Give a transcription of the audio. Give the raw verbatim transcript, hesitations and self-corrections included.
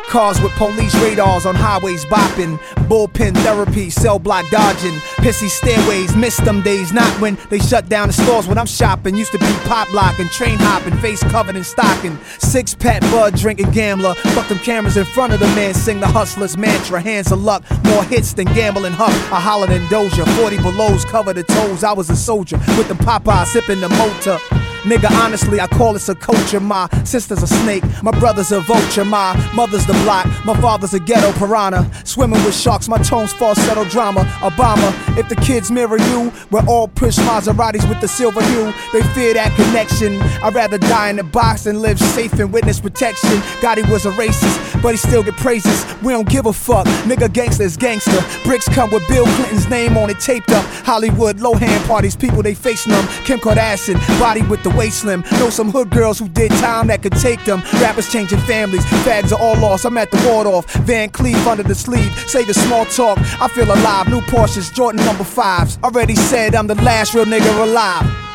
Cars with police radars on highways bopping. Bullpen therapy, cell block dodging. Pissy stairways, missed them days. Not when they shut down the stores when I'm shopping. Used to be pop locking, train hopping, face covered in stocking. Six pack bud drinking gambler. Fuck them cameras in front of the man. Sing the hustler's mantra, hands of luck. More hits than gambling huff. I hollered in Doja. Forty belows cover the toes. I was a soldier with the Popeye sipping the motor. Nigga, honestly, I call this a culture. My sister's a snake, my brother's a vulture. My mother's the block, my father's a ghetto piranha. Swimming with sharks, my tones falsetto drama. Obama, if the kids mirror you, we're all push Maseratis with the silver hue. They fear that connection. I'd rather die in the box than live safe in witness protection. Gotti was a racist, but he still get praises. We don't give a fuck, nigga, gangsta is gangsta. Bricks come with Bill Clinton's name on it taped up. Hollywood, Lohan parties, people they face numb. Kim Kardashian, body with the waist slim. Know some hood girls who did time that could take them. Rappers changing families, fags are all lost. I'm at the Waldorf, Van Cleef under the sleeve. Say the small talk, I feel alive. New Porsches, Jordan number fives. Already said I'm the last real nigga alive.